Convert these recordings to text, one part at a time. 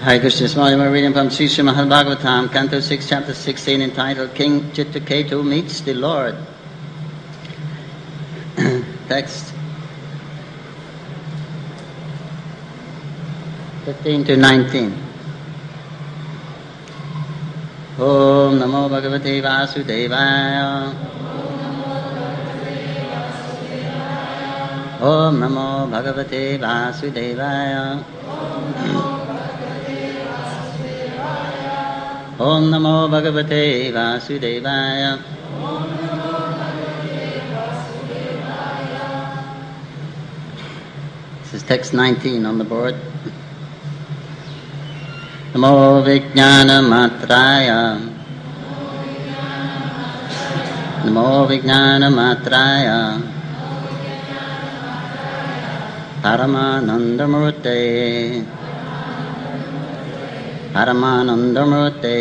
Hare Krishna, this morning we're reading from Sri Srimad Bhagavatam, Canto 6, Chapter 16, entitled King Chitraketu Meets the Lord. Text 15 to 19. Om Namo Bhagavate Vasudevaya. Om Namo Bhagavate Vasudevaya. Om Namo Bhagavate Vasudevaya. This is text 19 on the board. Namo Vijnana Matraya. Namo Vijnana Matraya. Paramanandamurte. Paramanandamurte.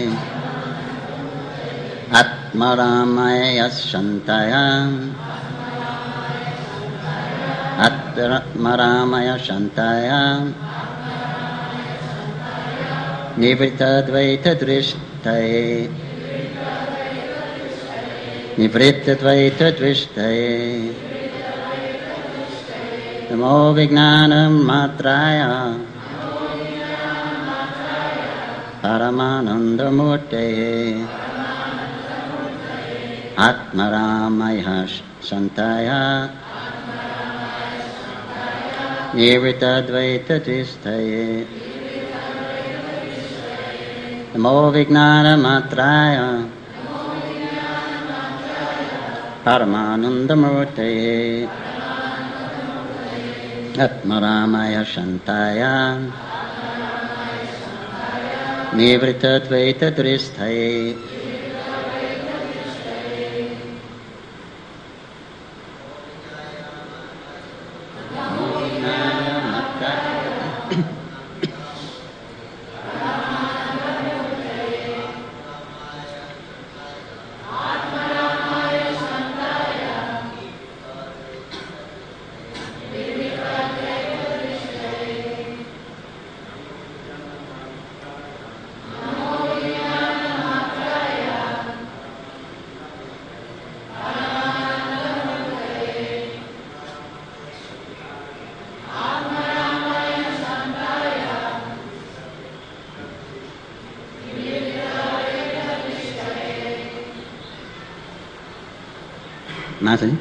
Atmaramaya Shantaya. Atmaramaya Shantaya. Nivrita Dvaita Drishtaye. Nivrita Dvaita Drishtaye. Namo Vijnana Matraya. Paramanandamurte. Atmaramaya Shantaya. Nivrita Dvaita Drishtaye. Namo Vijnana Matraya. Paramanandamurte. Atmaramaya Shantaya. Nivrita Dvaita Drishtaye. Nothing.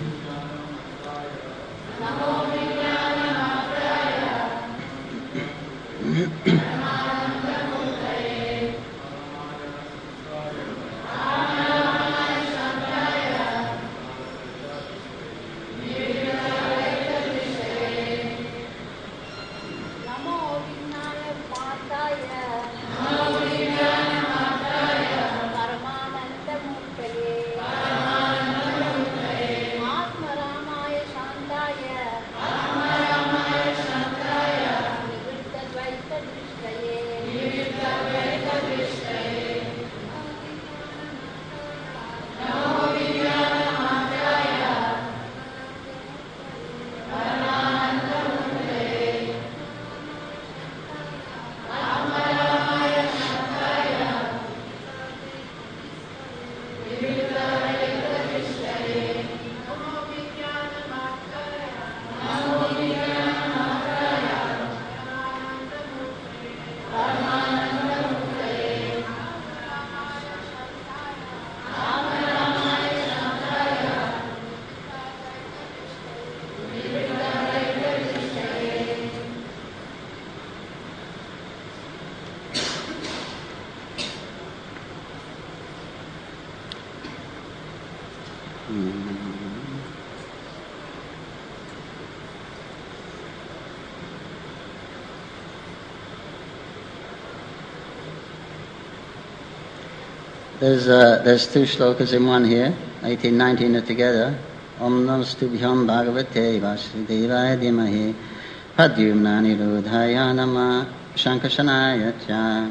There's two shlokas in one here, 18, 19 are together. Om Namastubhyam Bhagavate Vasudevaya Dhimahi Padyumna Nirodhaya Nama Shankashanaya Cha.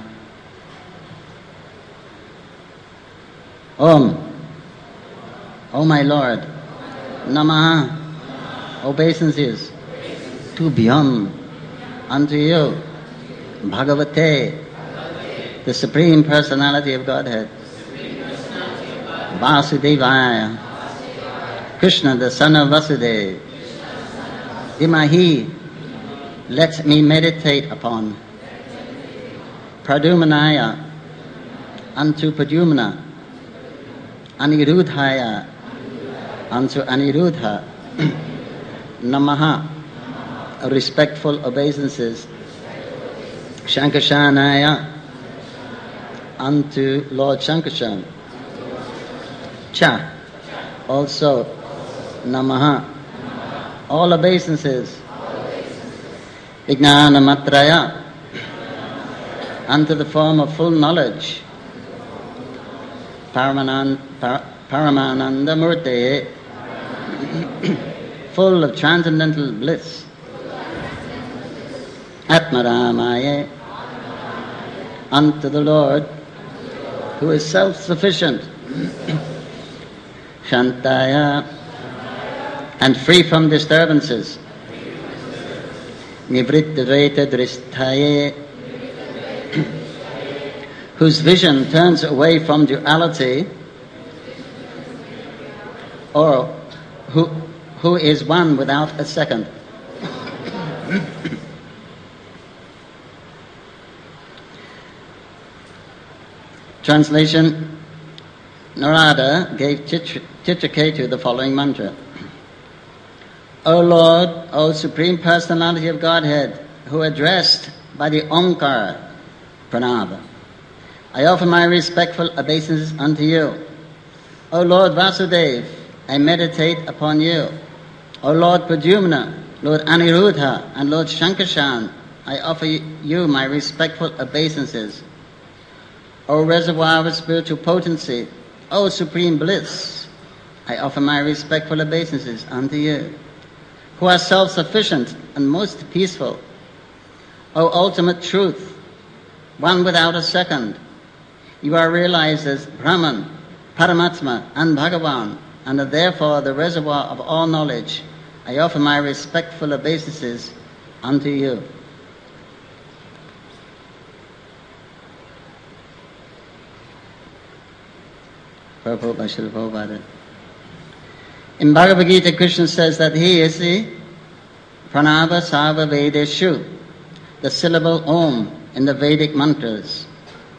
Om, O my Lord, Namaha, obeisances, Tubhyam, unto you, Bhagavate, the Supreme Personality of Godhead. Vasudevaya, Krishna, the son of Vasudeva. Imahi, let me meditate upon. Pradyumnaya, unto Pradyumna. Anirudhaya, unto Aniruddha. Namaha, respectful obeisances. Shankarshanaya, unto Lord Shankarshan. Cha, also Namaha, all obeisances. Vijnana Matraya, unto the form of full knowledge. Paramananda Murti, full of transcendental bliss. Atmaramaye, unto the Lord who is self-sufficient. Shantaya, and free from disturbances. Nivrittadvaita dristhaye, whose vision turns away from duality, or who is one without a second. Translation. Narada gave Chitraketu the following mantra. O Lord, O Supreme Personality of Godhead, who addressed by the Omkara, Pranava, I offer my respectful obeisances unto you. O Lord Vasudeva, I meditate upon you. O Lord Pradyumna, Lord Aniruddha, and Lord Shankarshan, I offer you my respectful obeisances. O reservoir of spiritual potency, O supreme bliss, I offer my respectful obeisances unto you, who are self-sufficient and most peaceful. O ultimate truth, one without a second, you are realized as Brahman, Paramatma, and Bhagavan, and are therefore the reservoir of all knowledge. I offer my respectful obeisances unto you. Purport by Srila Prabhupada. In Bhagavad Gita, Krishna says that he is the Pranava Sarva Vedeshu, the syllable Om in the Vedic mantras.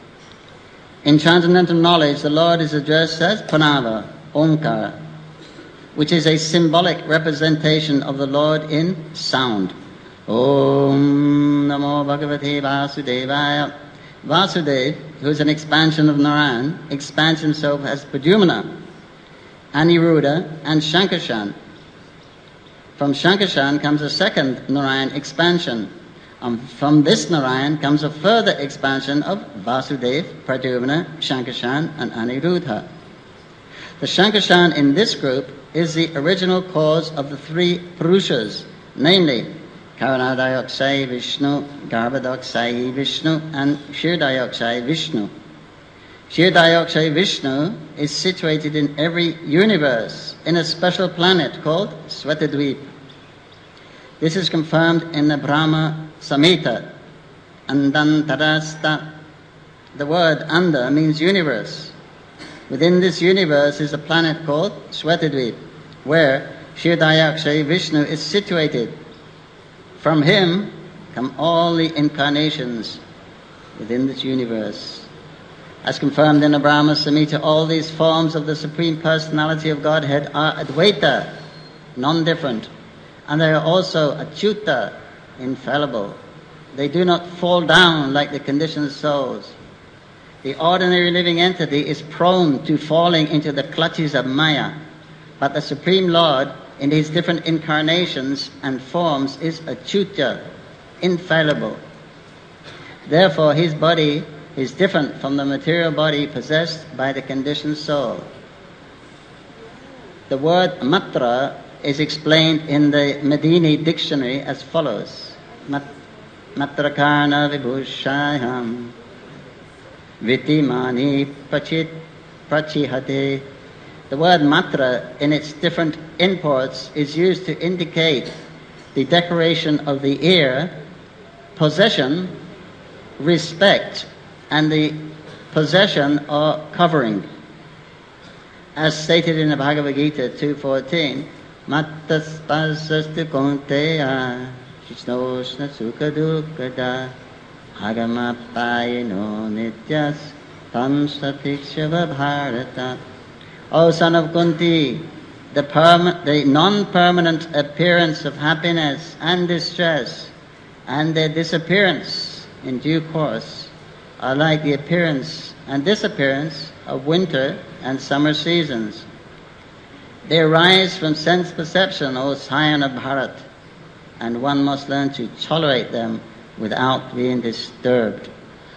In transcendental knowledge, the Lord is addressed as Pranava, Omkara, which is a symbolic representation of the Lord in sound. Om Namo Bhagavate Vasudevaya. Vasudeva, who is an expansion of Narayan, expands himself as Pradyumna, Aniruddha, and Shankarshan. From Shankarshan comes a second Narayan expansion. From this Narayan comes a further expansion of Vasudeva, Pradyumna, Shankarshan, and Aniruddha. The Shankarshan in this group is the original cause of the three Purushas, namely Karanadayoksai Vishnu, Garbhodayoksai Vishnu, and Kshirodayoksai Vishnu. Kshirodayoksai Vishnu is situated in every universe in a special planet called Svetadvip. This is confirmed in the Brahma Samhita, Andantarasta. The word Anda means universe. Within this universe is a planet called Svetadvip, where Kshirodayoksai Vishnu is situated. From him come all the incarnations within this universe. As confirmed in the Brahma Samhita, all these forms of the Supreme Personality of Godhead are Advaita, non-different, and they are also Achyuta, infallible. They do not fall down like the conditioned souls. The ordinary living entity is prone to falling into the clutches of Maya, but the Supreme Lord, in his different incarnations and forms, is Achyuta, infallible. Therefore, his body is different from the material body possessed by the conditioned soul. The word matra is explained in the Medini dictionary as follows. Matrakarna vibhushayam vitimani prachihate. The word matra in its different imports is used to indicate the decoration of the ear, possession, respect and the possession or covering. As stated in the Bhagavad Gita 2.14, Mattas pasastu konteya shishnoshna sukha dukkada agamapayino nityas tam satikshava bharata. O son of Kunti, the non-permanent appearance of happiness and distress and their disappearance in due course are like the appearance and disappearance of winter and summer seasons. They arise from sense perception, O scion of Bharat, and one must learn to tolerate them without being disturbed.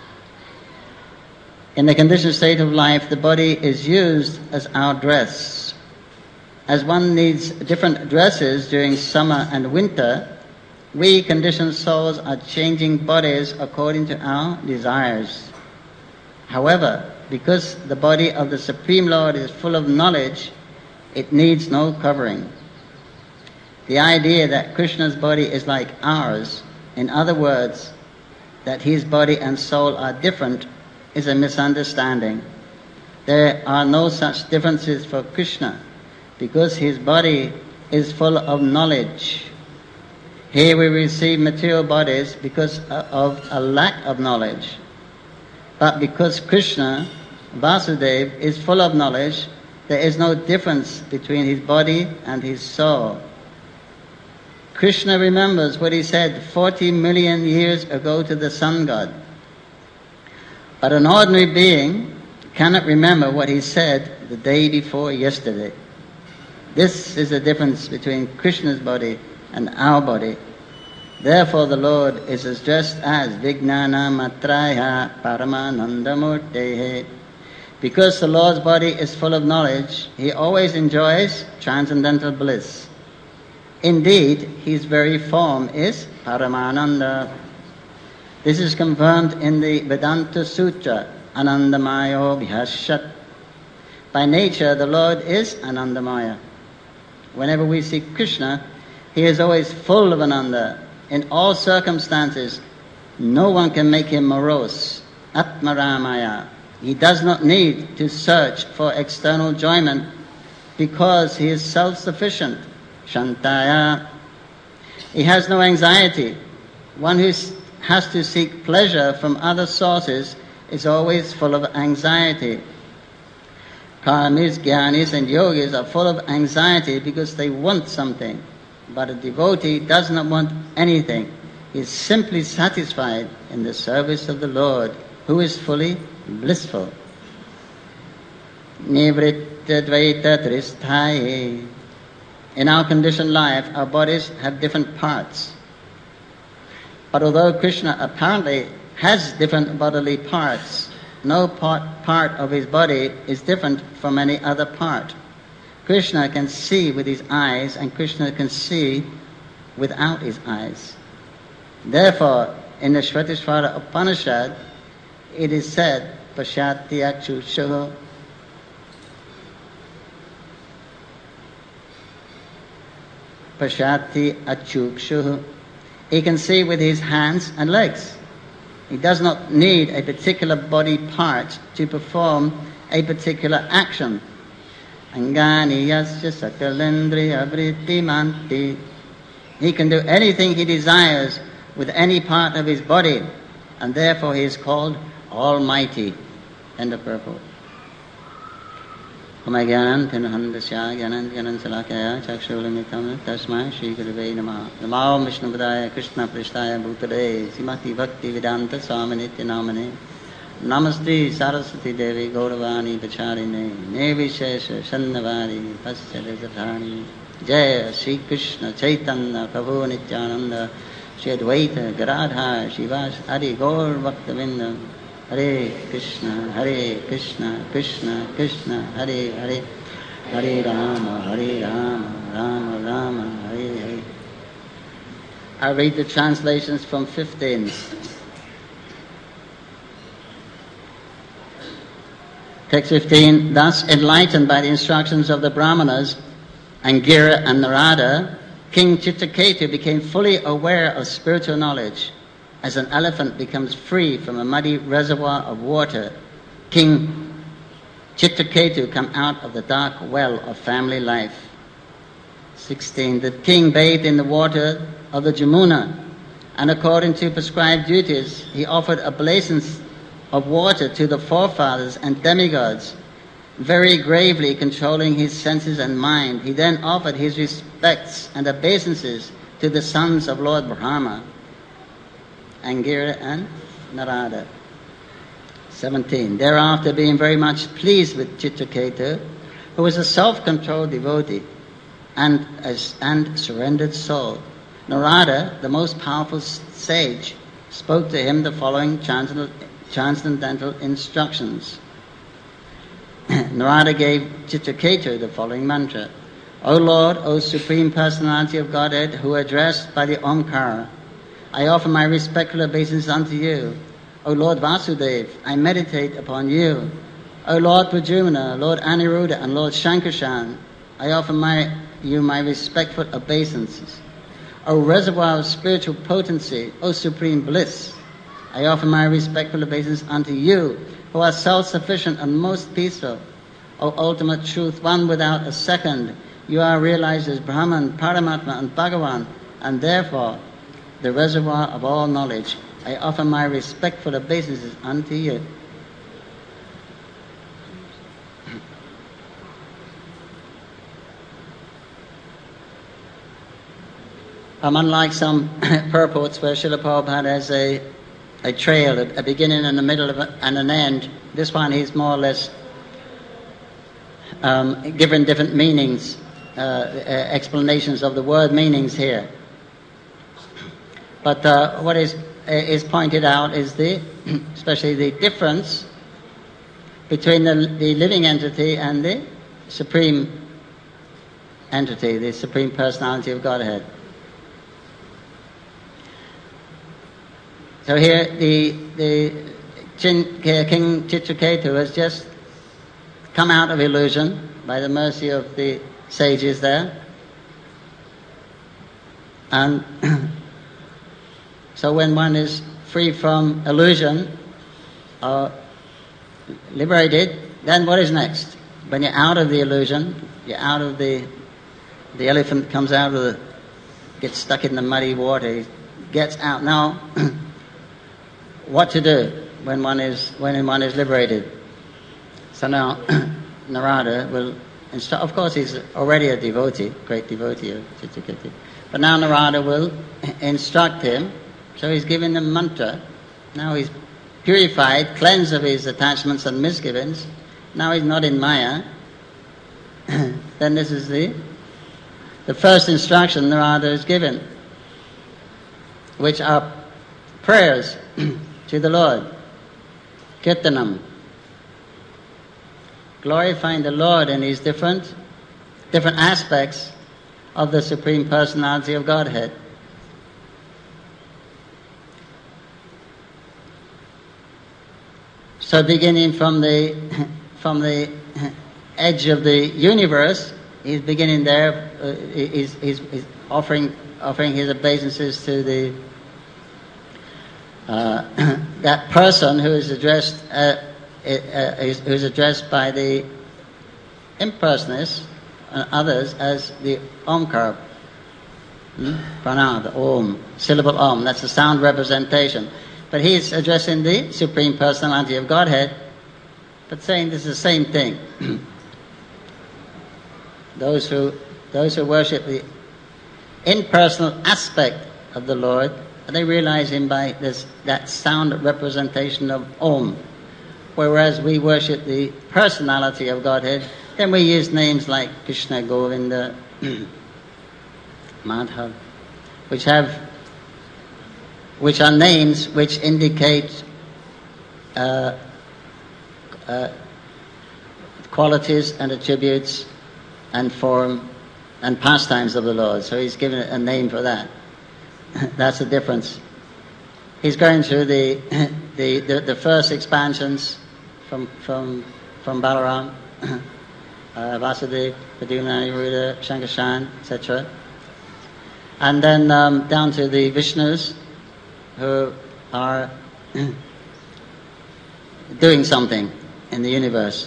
In the conditioned state of life, the body is used as our dress. As one needs different dresses during summer and winter, we conditioned souls are changing bodies according to our desires. However, because the body of the Supreme Lord is full of knowledge, it needs no covering. The idea that Krishna's body is like ours, in other words, that his body and soul are different, is a misunderstanding. There are no such differences for Krishna, because his body is full of knowledge. Here we receive material bodies because of a lack of knowledge. But because Krishna, Vasudeva, is full of knowledge, there is no difference between his body and his soul. Krishna remembers what he said 40 million years ago to the sun god. But an ordinary being cannot remember what he said the day before yesterday. This is the difference between Krishna's body and our body. Therefore the Lord is addressed as Vijnana Matraya Paramananda Murtehe. Because the Lord's body is full of knowledge, he always enjoys transcendental bliss. Indeed, his very form is Paramananda. This is confirmed in the Vedanta Sutra, Anandamayo Bhyashat. By nature, the Lord is Anandamaya. Whenever we see Krishna, he is always full of Ananda. In all circumstances, no one can make him morose. Atmaramaya. He does not need to search for external enjoyment because he is self-sufficient. Shantaya. He has no anxiety. One who has to seek pleasure from other sources is always full of anxiety. Karmis, Jnanis and Yogis are full of anxiety because they want something. But a devotee does not want anything. He is simply satisfied in the service of the Lord, who is fully blissful. Nivritta Dvaita Tristhaye. In our conditioned life, our bodies have different parts. But although Krishna apparently has different bodily parts, no part of his body is different from any other part. Krishna can see with his eyes, and Krishna can see without his eyes. Therefore, in the Shvatishvara Upanishad, it is said, Pashyati Achushuh. Pashyati Achukshuh. He can see with his hands and legs. He does not need a particular body part to perform a particular action. Angani yasya sakalendriya vritti. He can do anything he desires with any part of his body, and therefore he is called Almighty. End of purport. Omagyanan tinhandasya gyanan salakaya chakshulamitam tasmai Shri Gurave Namaha. Namo Vishnupadaya Krishna Prishtaya Bhutale Simati Bhakti Vedanta Swaminitya Namane. Namaste Saraswati Devi Gauravani Pacharine Nevishesha Shannavari Paschadesatani. Jaya Sri Krishna Chaitanya Prabhu Nityananda Shri Advaita Garadha Shivas Adi Gaur Bhaktavinda. Hare Krishna, Krishna Krishna, Hare Hare, Hare Rama, Rama Rama, Hare Hare. I read the translations from 15. Text 15. Thus enlightened by the instructions of the Brahmanas, Angira and Narada, King Chitraketu became fully aware of spiritual knowledge. as an elephant becomes free from a muddy reservoir of water, King Chitraketu come out of the dark well of family life. 16. The king bathed in the water of the Jamuna, and according to prescribed duties, he offered oblations of water to the forefathers and demigods, very gravely controlling his senses and mind. He then offered his respects and obeisances to the sons of Lord Brahma, Angira and Narada. 17. Thereafter, being very much pleased with Chitraketu, who was a self-controlled devotee and surrendered soul, Narada, the most powerful sage, spoke to him the following transcendental instructions. Narada gave Chitraketu the following mantra: O Lord, O Supreme Personality of Godhead, who are addressed by the Omkara, I offer my respectful obeisance unto you. O Lord Vasudeva, I meditate upon you. O Lord Pradyumna, Lord Aniruddha, and Lord Shankarshan, I offer you my respectful obeisances. O reservoir of spiritual potency, O supreme bliss, I offer my respectful obeisance unto you, who are self-sufficient and most peaceful. O ultimate truth, one without a second, you are realized as Brahman, Paramatma, and Bhagavan, and therefore the reservoir of all knowledge. I offer my respectful obeisances unto you. Unlike some purports where Srila Prabhupada has a trail, a beginning and a middle and an end, this one he's more or less given different meanings, explanations of the word meanings here. But what is pointed out is especially the difference between the living entity and the supreme entity, the Supreme Personality of Godhead. So here the King Chitraketu has just come out of illusion by the mercy of the sages there. And so when one is free from illusion or liberated, then what is next? When you're out of the illusion, you're out of the elephant comes out of gets stuck in the muddy water, he gets out. Now, what to do when one is liberated? So now Narada will instruct. Of course, he's already a devotee, great devotee of Chitraketu. But now Narada will instruct him. So he's giving him mantra. Now he's purified, cleansed of his attachments and misgivings. Now he's not in Maya. Then this is the first instruction Narada is given, which are prayers to the Lord, Kirtanam, glorifying the Lord in his different aspects of the Supreme Personality of Godhead. So beginning from the edge of the universe, he's beginning there. He's offering his obeisances to the that person who is addressed by the impersonalists and others as the Omkar, Pranam, the Om, syllable Om. That's the sound representation. But he's addressing the Supreme Personality of Godhead, but saying this is the same thing. Those who worship the impersonal aspect of the Lord, they realize him by that sound representation of Om. Whereas we worship the personality of Godhead, then we use names like Krishna, Govinda, Madhav, which are names which indicate qualities and attributes and form and pastimes of the Lord. So he's given a name for that. That's the difference. He's going through the first expansions from Balaram, Vasudeva, Pradyumna, Aniruddha, Shankarshan, etc. And then down to the Vishnus, who are doing something in the universe.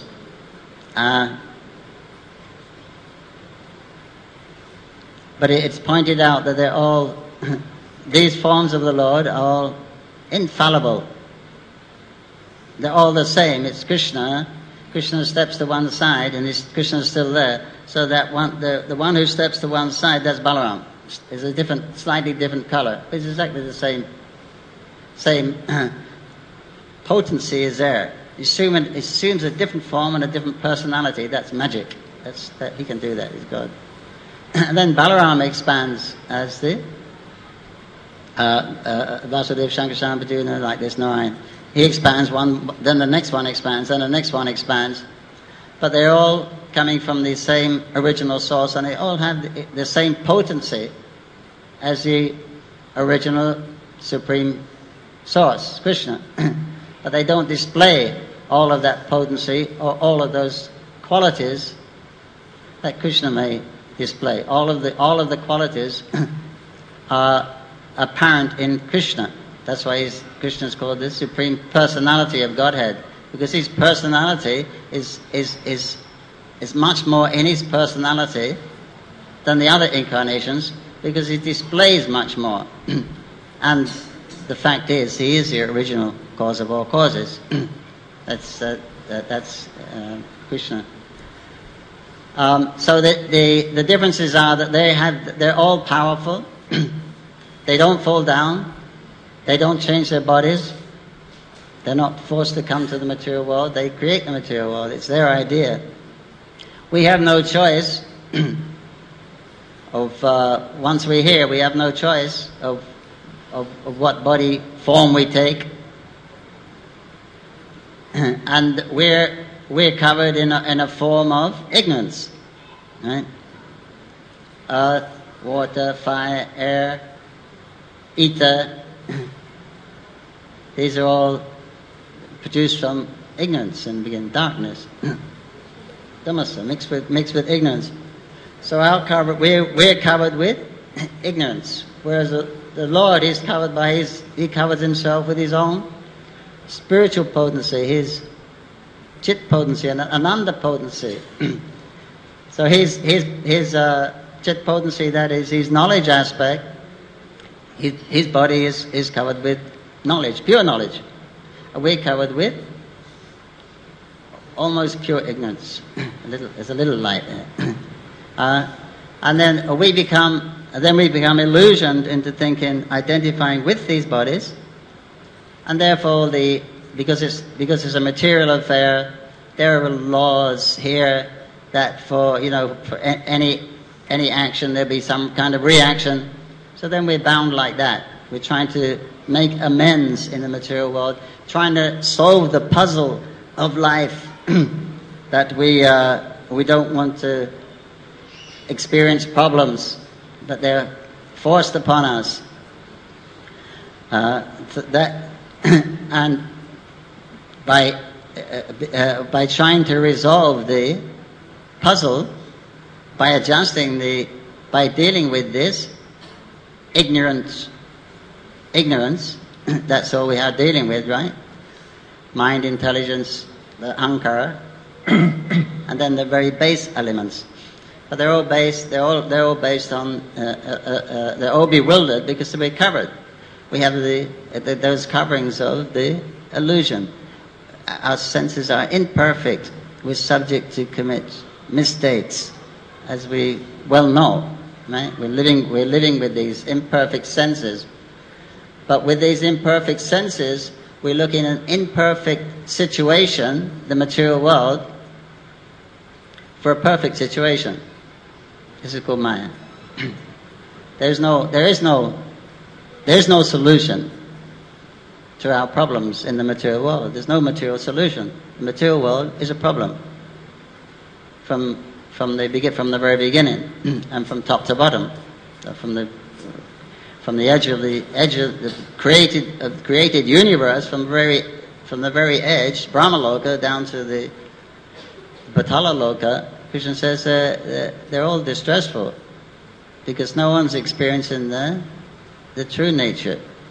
But it's pointed out that they're all, these forms of the Lord are all infallible. They're all the same. It's Krishna. Krishna steps to one side and Krishna's still there. So that one, the one who steps to one side, that's Balaram. It's a different, slightly different color. It's exactly the same potency is there. It assumes a different form and a different personality. That's magic. He can do that. He's God. And then Balaram expands as the Vasudev, Shankarshan, Paduna, like this, Narayan. He expands one, then the next one expands, then the next one expands. But they're all coming from the same original source, and they all have the same potency as the original supreme source, Krishna. But they don't display all of that potency or all of those qualities that Krishna may display. All of the qualities are apparent in Krishna. That's why Krishna is called the Supreme Personality of Godhead, because his personality is much more in his personality than the other incarnations, because he displays much more. And the fact is, he is the original cause of all causes. That's Krishna. So the differences are that they're all powerful. They don't fall down. They don't change their bodies. They're not forced to come to the material world. They create the material world. It's their idea. We have no choice of, once we're here, we have no choice of what body form we take. And we're covered in a form of ignorance. Right? Earth, water, fire, air, ether. These are all produced from ignorance and begin darkness. Tamasa, mixed with ignorance. So we're covered with ignorance, whereas the Lord is covered by he covers himself with his own spiritual potency, his chit potency and ananda potency. So his chit potency, that is his knowledge aspect, his body is covered with knowledge, pure knowledge. We're covered with almost pure ignorance. There's a little light there. And then we become illusioned into thinking, identifying with these bodies, and therefore because it's a material affair, there are laws here that for any action there'll be some kind of reaction. So then we're bound like that. We're trying to make amends in the material world, trying to solve the puzzle of life that we don't want to experience problems, that they're forced upon us. And by trying to resolve the puzzle, by dealing with this ignorance, that's all we are dealing with, right? Mind, intelligence, the ahankara, and then the very base elements. But they're all based on, they're all bewildered because we're covered. We have those coverings of the illusion. Our senses are imperfect. We're subject to commit mistakes, as we well know. Right? We're living with these imperfect senses. But with these imperfect senses, we look in an imperfect situation, the material world, for a perfect situation. This is called Maya. There is no solution to our problems in the material world. There's no material solution. The material world is a problem from the very beginning and from top to bottom, from the edge of the created universe, from the very edge, Brahmaloka, down to the Patala Loka. Krishna says they're all distressful because no one's experiencing the true nature.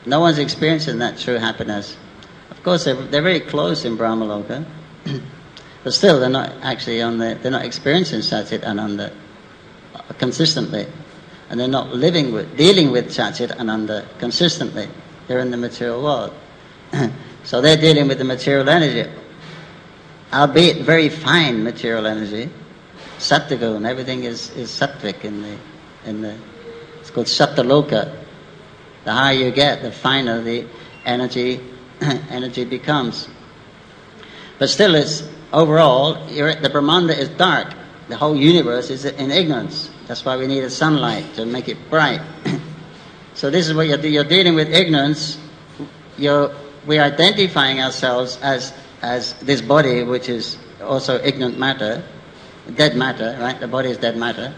No one's experiencing that true happiness. Of course, they're very close in Brahmaloka, but still they're not actually they're not experiencing Satchit Ananda consistently, and they're not dealing with Satchit Ananda consistently. They're in the material world, so they're dealing with the material energy, albeit very fine material energy. Sattvagun, everything is sattvic in the. It's called Sattaloka. The higher you get, the finer the energy becomes. But still, it's overall, the Brahmanda is dark. The whole universe is in ignorance. That's why we need a sunlight to make it bright. So this is what you're dealing with ignorance. We're identifying ourselves as this body, which is also ignorant matter, dead matter, right? The body is dead matter.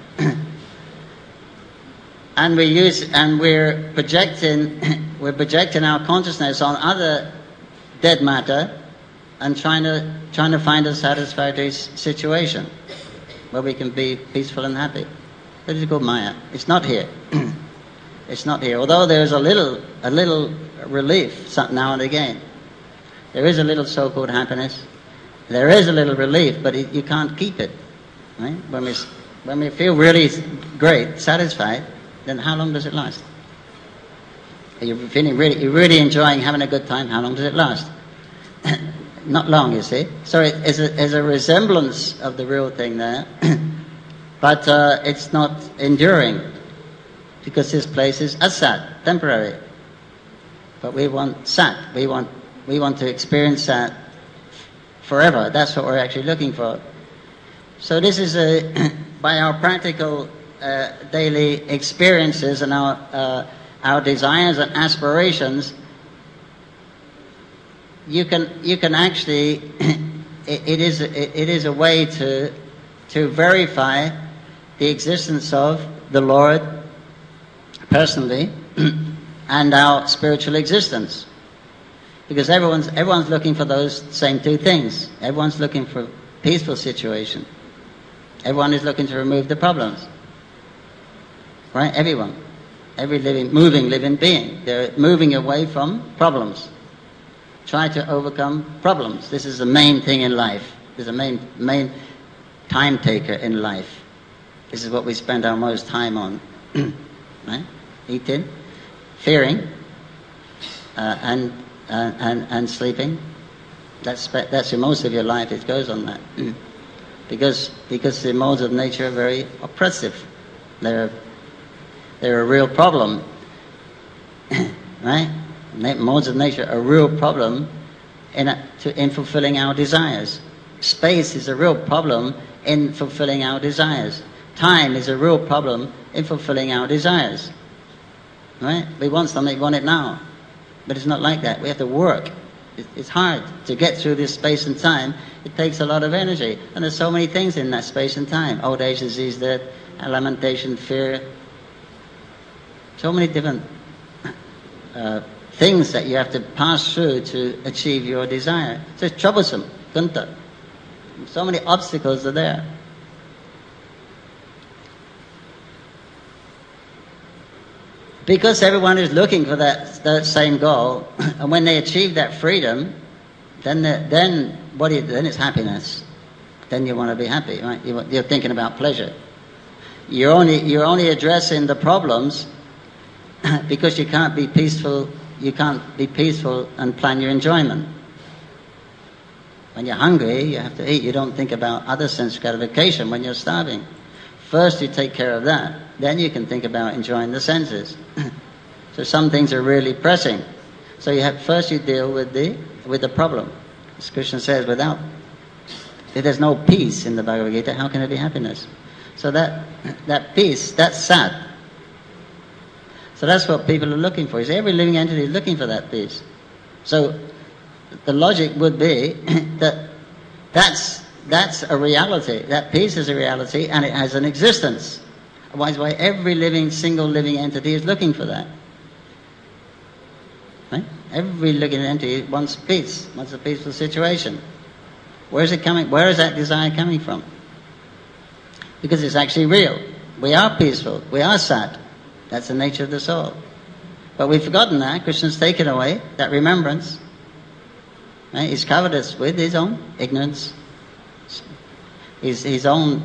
And we're projecting our consciousness on other dead matter and trying to find a satisfactory situation where we can be peaceful and happy. That is called Maya. It's not here. It's not here. Although there is a little relief now and again. There is a little so-called happiness. There is a little relief, but you can't keep it. Right? When we feel really great, satisfied, then how long does it last? You're you're really enjoying having a good time. How long does it last? Not long, you see. So it's a resemblance of the real thing there, but it's not enduring, because this place is asat, temporary. But we want sat. We want to experience that forever. That's what we're actually looking for. So this is by our practical daily experiences and our desires and aspirations, you can actually it is a way to verify the existence of the Lord personally and our spiritual existence, because everyone's looking for those same two things. Everyone's looking for a peaceful situation. Everyone is looking to remove the problems. Right? Everyone. Every moving living being. They're moving away from problems. Try to overcome problems. This is the main thing in life. This is the main time taker in life. This is what we spend our most time on. Right? Eating, fearing, and sleeping. That's most of your life. It goes on that. Because the modes of nature are very oppressive. They're a real problem, right? Modes of nature are a real problem in fulfilling our desires. Space is a real problem in fulfilling our desires. Time is a real problem in fulfilling our desires. Right? We want something, we want it now. But it's not like that. We have to work. It's hard to get through this space and time. It takes a lot of energy. And there's so many things in that space and time. Old age, disease, death, lamentation, fear. So many different things that you have to pass through to achieve your desire. So it's troublesome, kunta. So many obstacles are there. Because everyone is looking for that same goal, and when they achieve that freedom, then it's happiness. Then you want to be happy, right? You're thinking about pleasure. You're only addressing the problems because you can't be peaceful. You can't be peaceful and plan your enjoyment. When you're hungry, you have to eat. You don't think about other sense gratification when you're starving. First, you take care of that. Then you can think about enjoying the senses. So some things are really pressing. So first you deal with the problem. As Krishna says, if there's no peace in the Bhagavad Gita, how can there be happiness? So that peace, that's sat. So that's what people are looking for. Every living entity is looking for that peace. So the logic would be that that's a reality. That peace is a reality, and it has an existence. Otherwise, why every single living entity is looking for that. Right? Every living entity wants peace, wants a peaceful situation. Where is it coming? Where is that desire coming from? Because it's actually real. We are peaceful. We are sat. That's the nature of the soul. But we've forgotten that. Krishna's taken away that remembrance. Right? He's covered us with his own ignorance, his own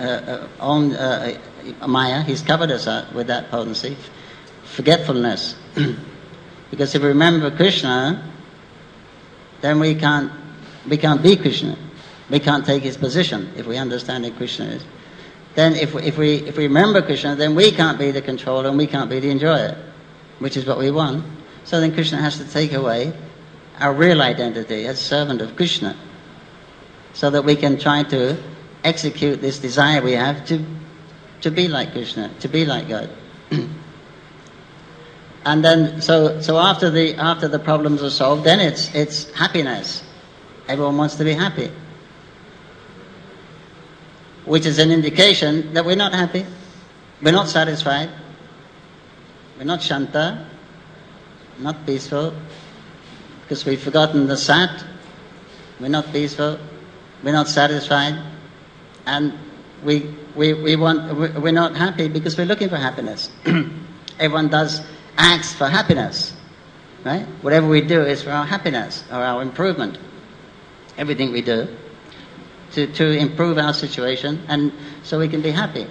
Maya. He's covered us with that potency, forgetfulness. Because if we remember Krishna, then we can't be Krishna. We can't take his position if we understand who Krishna is. Then if we remember Krishna, then we can't be the controller and we can't be the enjoyer, which is what we want. So then Krishna has to take away our real identity as servant of Krishna, so that we can try to execute this desire we have to be like Krishna, to be like God. And then so after the problems are solved, then it's happiness. Everyone wants to be happy, which is an indication that we're not happy, we're not satisfied, we're not shanta, not peaceful, because we've forgotten the sat. We're not peaceful, we're not satisfied, and we're not happy because we're looking for happiness. Everyone acts for happiness, right? Whatever we do is for our happiness or our improvement. Everything we do to improve our situation and so we can be happy.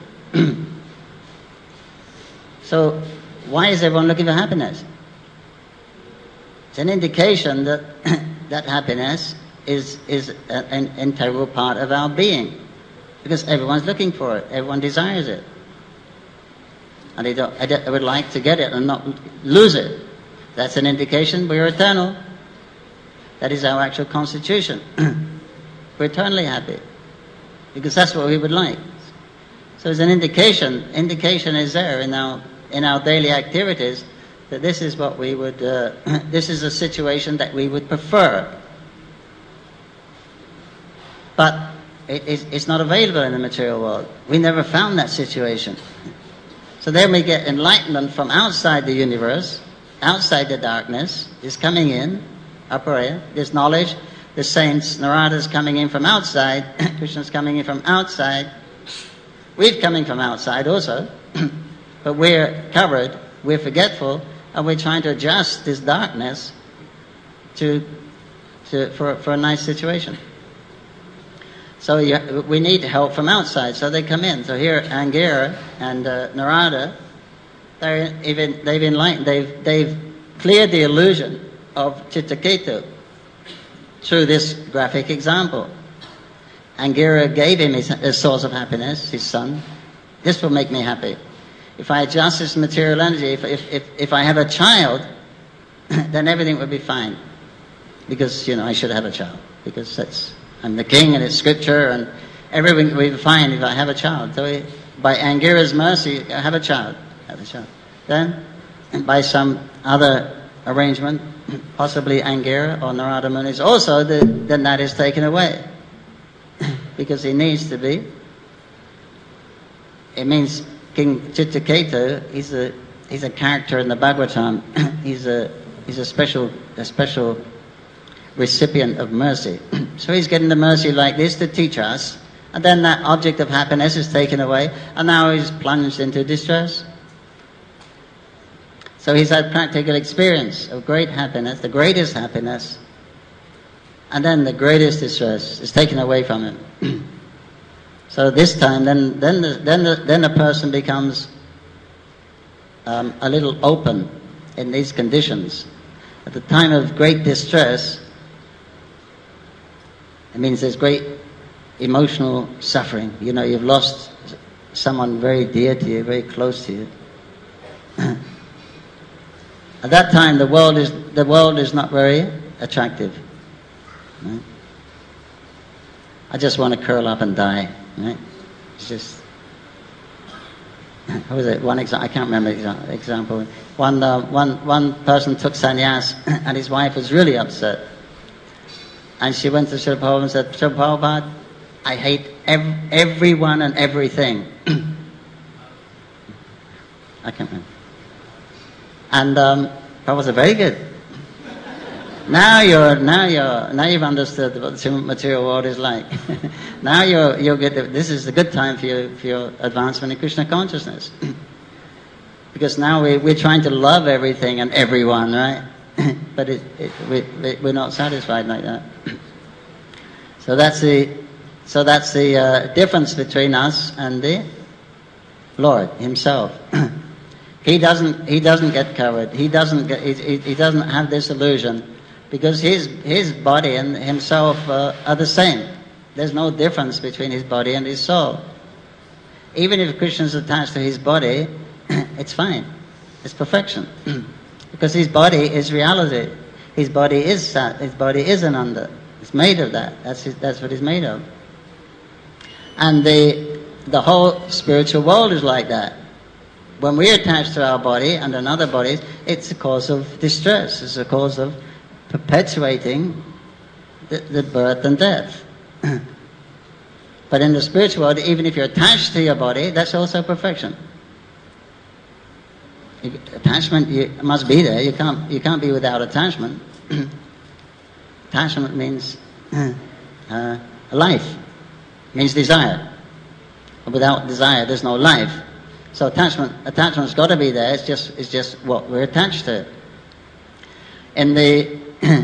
So why is everyone looking for happiness? It's an indication that that happiness is an integral part of our being, because everyone's looking for it, everyone desires it. And I would like to get it and not lose it. That's an indication we're eternal. That is our actual constitution. We're eternally happy, because that's what we would like. So there's an indication is there in our daily activities that this is what we would, this is a situation that we would prefer. But it's not available in the material world. We never found that situation. So then we get enlightenment from outside the universe, outside the darkness, is coming in, aparaya, this knowledge, the saints, Narada's coming in from outside, Krishna's coming in from outside, we're coming from outside also, but we're covered, we're forgetful, and we're trying to adjust this darkness for a nice situation. So we need help from outside, so they come in. So here, Angira and Narada, they've enlightened, they've cleared the illusion of Chittaketu through this graphic example. Angira gave him his source of happiness, his son. This will make me happy. If I adjust this material energy, if I have a child, then everything will be fine. Because, I should have a child. Because I'm the king and it's scripture and everything will be fine if I have a child. So by Angira's mercy, I have a child. Then, by some other arrangement, possibly Angira or Narada Muni's also, then that is taken away. Because he needs to be. It means King Chittaketu, he's a character in the Bhagavatam. he's a special recipient of mercy. So he's getting the mercy like this to teach us, and then that object of happiness is taken away, and now he's plunged into distress. So he's had practical experience of great happiness, the greatest happiness, and then the greatest distress is taken away from him. So this time, then the person becomes a little open in these conditions. At the time of great distress, it means there's great emotional suffering. You've lost someone very dear to you, very close to you. At that time, the world is not very attractive. Right? I just want to curl up and die. Right? It's just. What was it? One example. I can't remember the example. One person took sannyas, and his wife was really upset. And she went to Srila Prabhupada and said, "Srila Prabhupada, I hate everyone and everything." I can't remember. And Prabhupada said, "Very good. Now you've understood what the material world is like. Now you'll get this is a good time for your advancement in Krishna consciousness." Because now we're trying to love everything and everyone, right? But we're not satisfied like that. So that's the difference between us and the Lord Himself. He doesn't get covered. He doesn't have this illusion, because his body and himself are the same. There's no difference between his body and his soul. Even if Krishna is attached to his body, it's fine. It's perfection. Because his body is reality. His body is Sat. His body is Ananda. It's made of that. That's what it's made of. And the whole spiritual world is like that. When we attach to our body and another body, it's a cause of distress. It's a cause of perpetuating the birth and death. But in the spiritual world, even if you're attached to your body, that's also perfection. Attachment must be there. You can't be without attachment. Attachment means life. Means desire. Without desire, there's no life. So attachment's got to be there. It's just what we're attached to. In the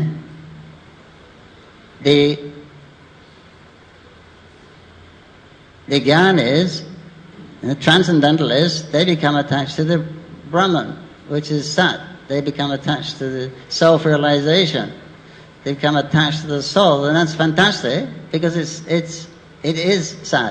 Jnanis, the transcendentalists, they become attached to the Brahman, which is Sat. They become attached to the self-realization. They become attached to the soul, and that's fantastic because it is Sat.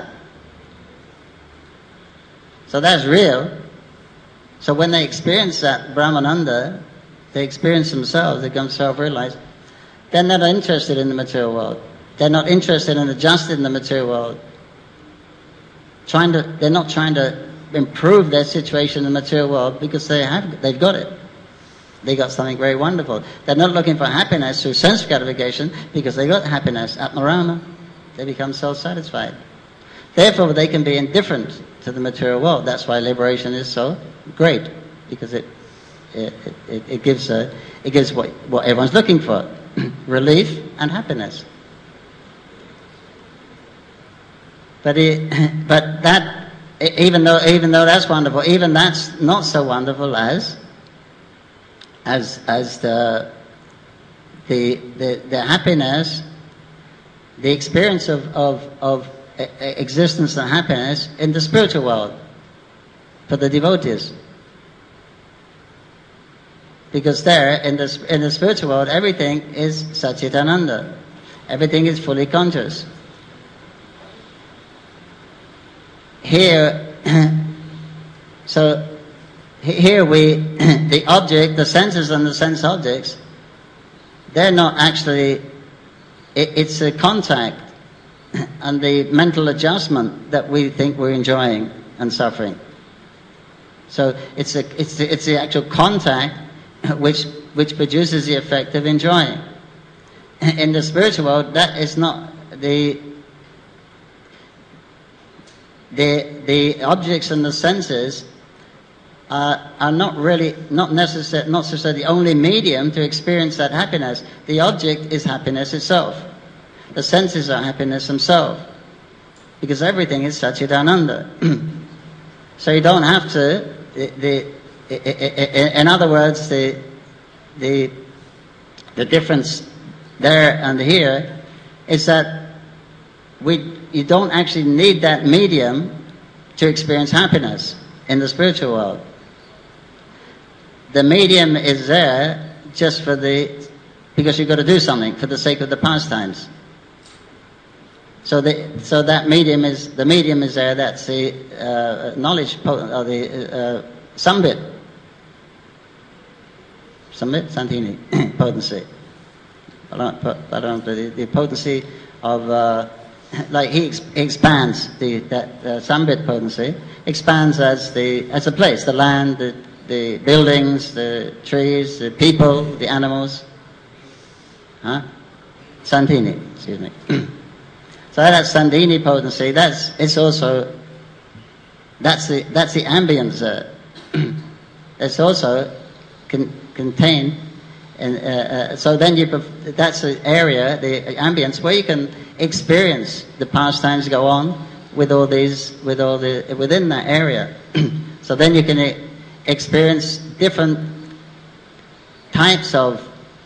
So that's real. So when they experience that Brahmananda, they experience themselves, they become self-realized. They're not interested in the material world. They're not interested in adjusting in the material world. They're not trying to improve their situation in the material world because they've got it. They got something very wonderful. They're not looking for happiness through sense gratification because they got happiness, Atmarama. They become self-satisfied. Therefore, they can be indifferent to the material world. That's why liberation is so great, because it gives what everyone's looking for: relief and happiness. But that, even though that's wonderful, even that's not so wonderful as the happiness, the experience of existence and happiness in the spiritual world for the devotees. Because there, in the spiritual world, everything is Satchitananda. Everything is fully conscious. Here, here the object, the senses and the sense objects, they're not actually, it's a contact and the mental adjustment that we think we're enjoying and suffering. So it's the actual contact which produces the effect of enjoying. In the spiritual world, that is not the objects and the senses are not necessarily the only medium to experience that happiness. The object is happiness itself. The senses are happiness themselves, because everything is Satchitananda. So you don't have to. In other words, the difference there and here is that you don't actually need that medium to experience happiness in the spiritual world. The medium is there just because you've got to do something for the sake of the pastimes. So that medium is there. That's the knowledge or the Sambit, Santini potency. The potency of like he expands that Sambit potency expands as a place, the land, the buildings, the trees, the people, the animals. Santini, excuse me. So that's Sandhini potency. That's the ambience. It's also contained, and so then that's the area, the ambience where you can experience the pastimes go on within that area. So then you can experience different types of.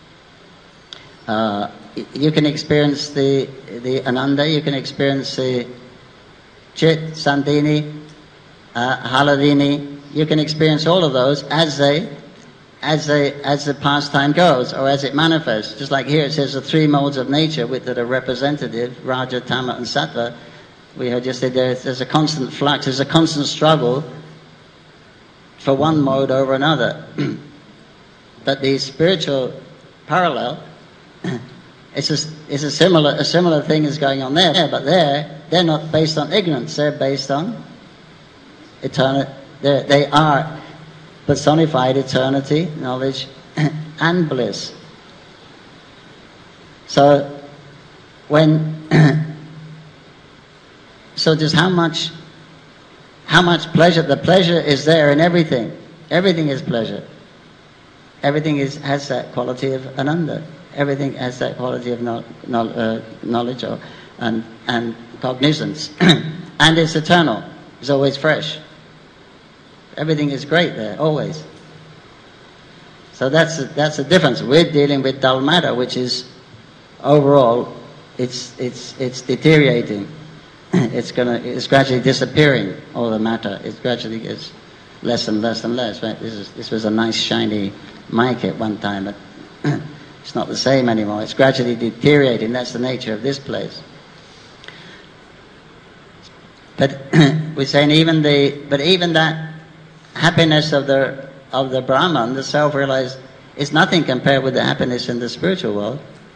You can experience the Ananda. You can experience the Chit, Sandhini, Haladini. You can experience all of those as the pastime goes, or as it manifests. Just like here it says the three modes of nature that are representative, Raja, Tama and Sattva. We have just said there's a constant flux, there's a constant struggle for one mode over another. But the spiritual parallel, it's a similar thing is going on there, but they're not based on ignorance, they're based on eternity. They are personified eternity, knowledge, and bliss. So so just how much pleasure? The pleasure is there in everything. Everything is pleasure. Everything has that quality of Ananda. Everything has that quality of knowledge and cognizance, and it's eternal. It's always fresh. Everything is great there, always. So that's the difference. We're dealing with dull matter, which is overall, it's deteriorating. It's gradually disappearing. All the matter, it gradually gets less and less and less. Right? This was a nice shiny mic at one time, but it's not the same anymore. It's gradually deteriorating. That's the nature of this place. But we're saying even that happiness of the Brahman, the self-realized, is nothing compared with the happiness in the spiritual world,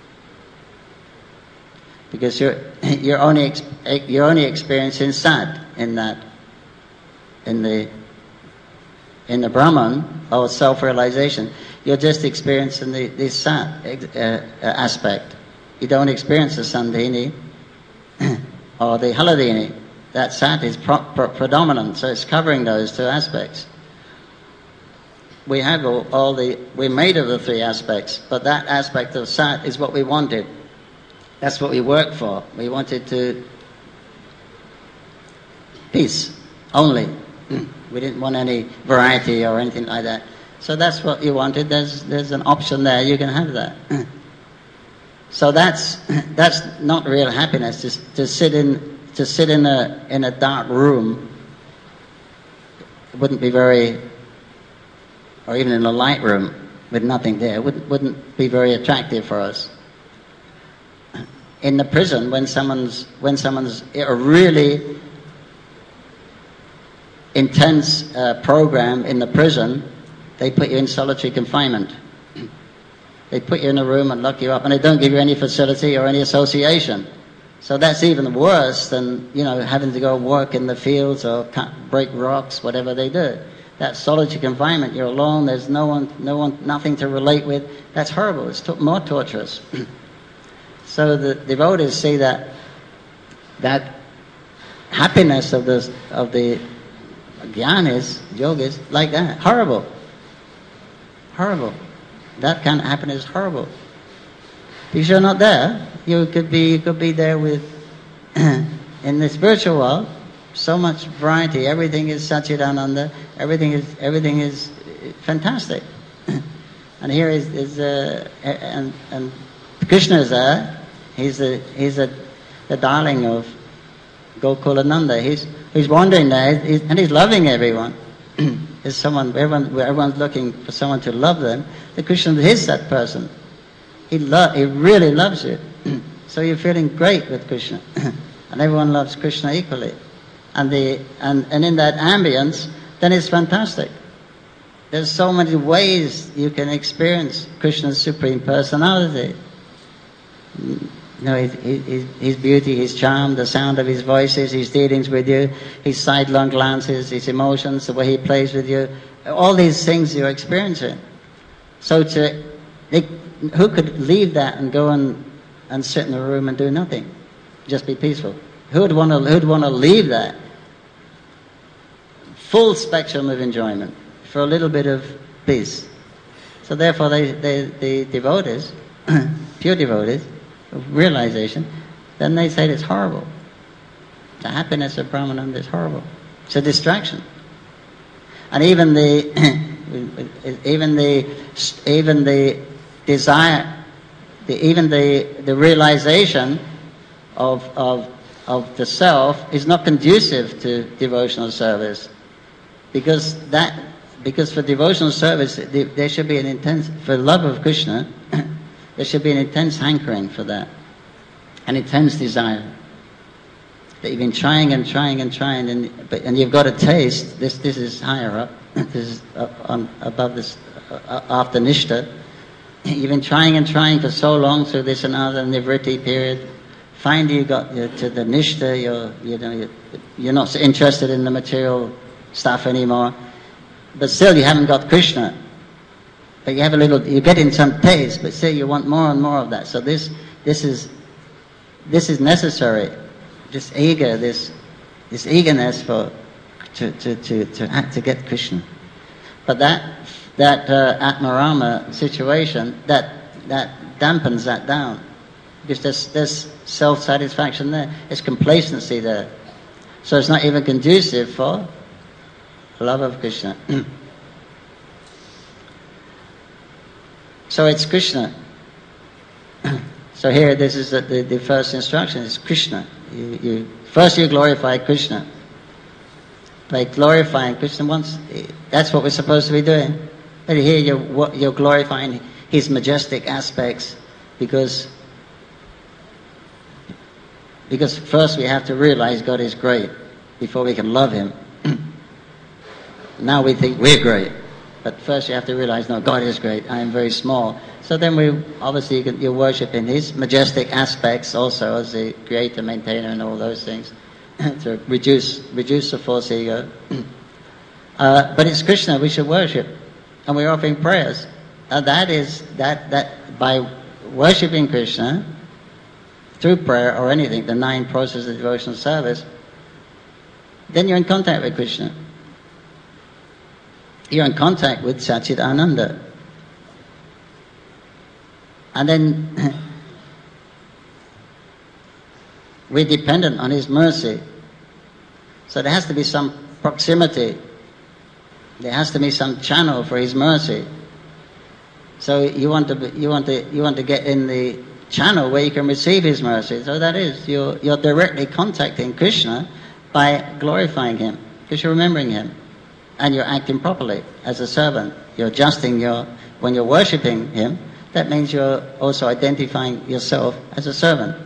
because you're only experiencing Sat in the Brahman, or self-realization. You're just experiencing the Sat aspect. You don't experience the Sandhini or the Haladini. That Sat is predominant, so it's covering those two aspects. We have we're made of the three aspects, but that aspect of Sat is what we wanted. That's what we worked for. We wanted peace only. We didn't want any variety or anything like that. So that's what you wanted. There's an option there. You can have that. So that's not real happiness. To sit in a dark room wouldn't be very, or even in a light room with nothing there, wouldn't be very attractive for us. In the prison, when someone's a really intense program in the prison, they put you in solitary confinement. They put you in a room and lock you up, and they don't give you any facility or any association. So that's even worse than having to go work in the fields or break rocks, whatever they do. That solitary confinement, you're alone. There's no one, nothing to relate with. That's horrible. It's more torturous. So the devotees see that happiness of the jnanis, yogis, like that, horrible. That kind of happiness is horrible. Because you're not there. You could be there with in the spiritual world. So much variety. Everything is Satchidananda. Everything is fantastic. And here and Krishna is there. He's the darling of Gokulananda. He's wandering there, and he's loving everyone. Everyone's looking for someone to love them. The Krishna is that person. He really loves you. So you're feeling great with Krishna, and everyone loves Krishna equally. And in that ambience, then it's fantastic. There's so many ways you can experience Krishna's Supreme Personality. His beauty, his charm, the sound of his voices, his dealings with you, his sidelong glances, his emotions, the way he plays with you, all these things you're experiencing. So who could leave that and go and sit in a room and do nothing? Just be peaceful. Who would want to leave that full spectrum of enjoyment for a little bit of peace? So therefore the devotees, pure devotees, of realization, then they say it's horrible. The happiness of Brahmananda is horrible. It's a distraction. And even the desire, the realization of the self is not conducive to devotional service, because for devotional service there should be an intense, for love of Krishna, there should be an intense hankering for that, an intense desire that you've been trying and trying and trying, and you've got a taste. This is higher up. This is above this, after Nishta. You've been trying and trying for so long through this and other Nivritti period. Finally you got to the Nishta, you're not so interested in the material stuff anymore. But still you haven't got Krishna. But you have a little, you're getting some taste, but still you want more and more of that. So this is necessary. This eagerness to get Krishna. But that Atmarama situation, that dampens that down, because there's self-satisfaction there, there's complacency there, so it's not even conducive for love of Krishna. So it's Krishna. So here, this is the first instruction is Krishna. First you glorify Krishna. By glorifying Krishna, that's what we're supposed to be doing. But here you're glorifying His majestic aspects, because first we have to realize God is great before we can love Him. Now we think we're great, but first you have to realize, no, God is great, I am very small. So then you worship in His majestic aspects also, as the creator, maintainer, and all those things, to reduce the false ego. But it's Krishna we should worship, and we're offering prayers. That by worshipping Krishna through prayer or anything, the 9 processes of devotional service, then you're in contact with Krishna. You're in contact with Satchit Ananda. And then we're dependent on His mercy. So there has to be some proximity. There has to be some channel for His mercy. So you want to get in the channel where you can receive His mercy. So that is, you're directly contacting Krishna by glorifying Him, because you're remembering Him, and you're acting properly as a servant. You're adjusting when you're worshipping Him. That means you're also identifying yourself as a servant.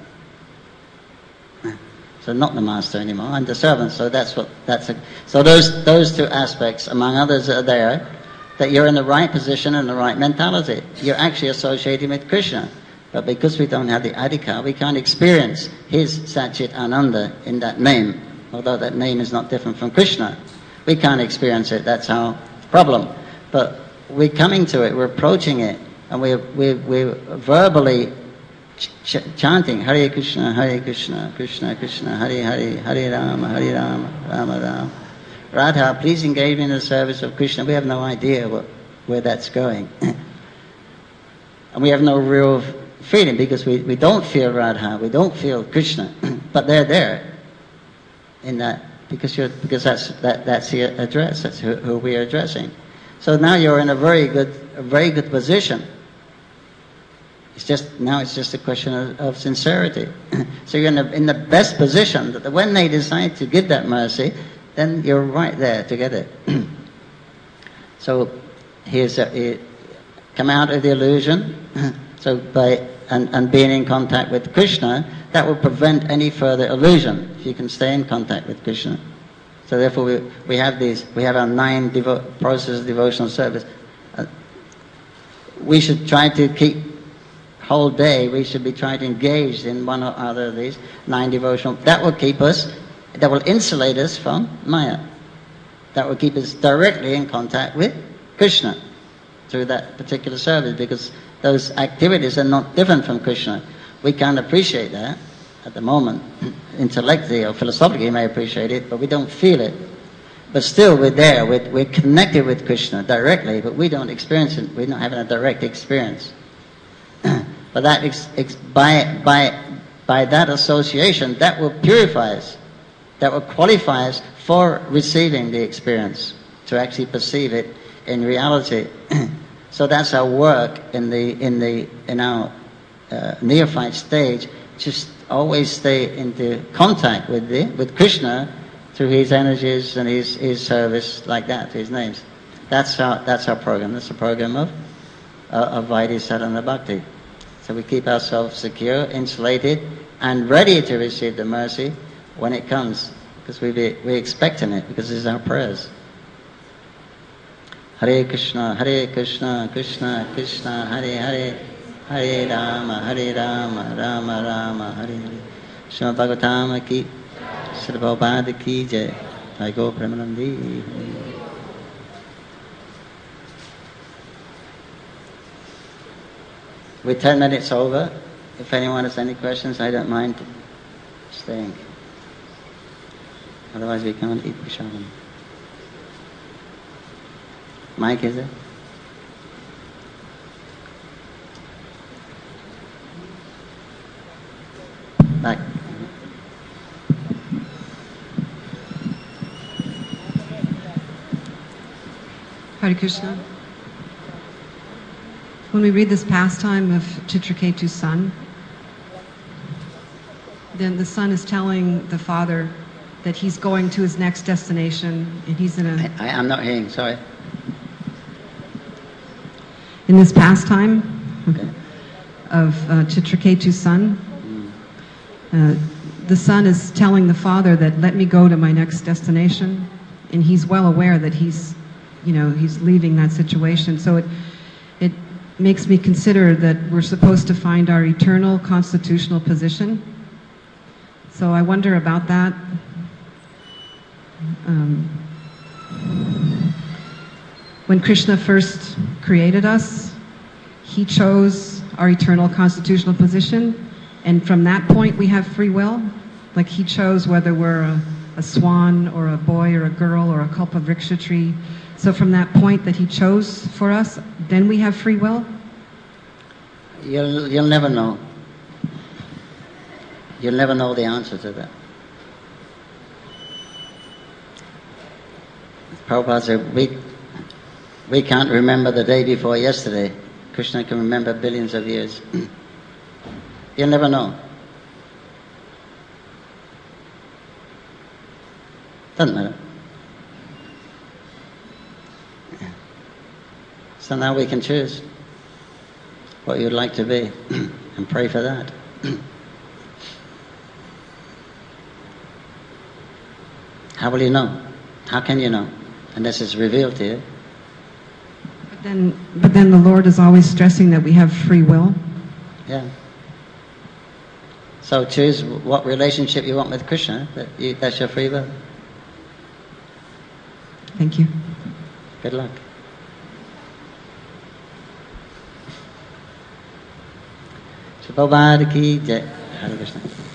So not the master anymore, I'm the servant. So so those 2 aspects, among others, are there, that you're in the right position and the right mentality. You're actually associating with Krishna. But because we don't have the adhikar, we can't experience His Satchit Ananda in that name, although that name is not different from Krishna. We can't experience it, that's our problem. But we're coming to it, we're approaching it, and we're verbally chanting Hare Krishna, Krishna Krishna, Hare Hare, Hare Rama, Rama Rama. Radha, please engage me in the service of Krishna. We have no idea where that's going. And we have no real feeling, because we don't feel Radha, we don't feel Krishna, but they're there in that, because that's the address, that's who we are addressing. So now you're in a very good position. It's just a question of sincerity. So you're in the best position that when they decide to give that mercy, then you're right there to get it. So come out of the illusion. So and being in contact with Krishna, that will prevent any further illusion, if you can stay in contact with Krishna. So therefore we have our 9 processes of devotional service. We should try to keep, whole day we should be trying to engage in one or other of these 9 devotional. That will insulate us from Maya. That will keep us directly in contact with Krishna through that particular service, because those activities are not different from Krishna. We can't appreciate that at the moment. Intellectually or philosophically we may appreciate it, but we don't feel it. But still we're there, we're connected with Krishna directly, but we don't experience it, we're not having a direct experience. But that by that association, that will purify us, that will qualify us for receiving the experience, to actually perceive it in reality. So that's our work in our neophyte stage. Just always stay into contact with Krishna through his energies and his service like that, his names. That's our program. That's the program of Vaidhi Sadhana Bhakti. So we keep ourselves secure, insulated, and ready to receive the mercy when it comes, because we're expecting it, because this is our prayers. Hare Krishna, Krishna Krishna, Hare Hare, Hare Rama, Rama Rama, Hare Hare. Srimad Bhagavatam ki, Sri Prabhupada ki jai. I go Premanandi. We're 10 minutes over. If anyone has any questions, I don't mind staying. Otherwise we can't eat Prashadam. Mike, is it? Back. Hare Krishna. When we read this pastime of Chitraketu's son, then the son is telling the father that he's going to his next destination, and he's in a... I'm not hearing, sorry. In this pastime of Chitraketu's son, the son is telling the father that, let me go to my next destination, and he's well aware that he's leaving that situation. So it makes me consider that we're supposed to find our eternal constitutional position. So I wonder about that. When Krishna first created us, he chose our eternal constitutional position, and from that point we have free will. Like he chose whether we're a swan or a boy or a girl or a kalpavriksha tree. So from that point that he chose for us, then we have free will? You'll never know. You'll never know the answer to that. Prabhupada said, we can't remember the day before yesterday. Krishna can remember billions of years. You'll never know. Doesn't matter. So now we can choose what you'd like to be and pray for that. How will you know? How can you know? Unless it's revealed to you. But then the Lord is always stressing that we have free will. Yeah. So choose what relationship you want with Krishna. That's your free will. Thank you. Good luck. Prabhupada ki jai. Hare Krishna.